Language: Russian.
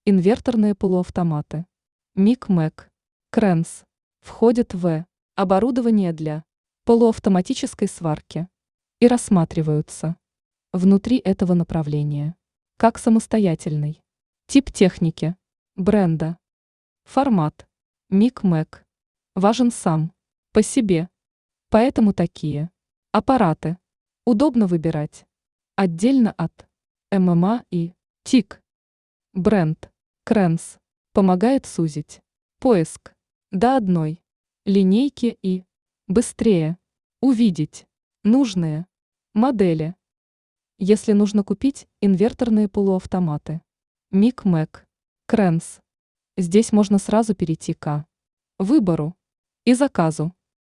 Инверторные полуавтоматы. Мик-Мэк. Крэнс. Входят в оборудование для полуавтоматической сварки и рассматриваются внутри этого направления как самостоятельный тип техники, бренда. Формат. Мик-Мэк важен сам по себе, поэтому такие аппараты удобно выбирать отдельно от ММА и ТИК. Бренд Крэнс помогает сузить поиск до одной линейки и быстрее увидеть нужные модели. Если нужно купить инверторные полуавтоматы, Мик-Мэк, Крэнс, здесь можно сразу перейти к выбору и заказу.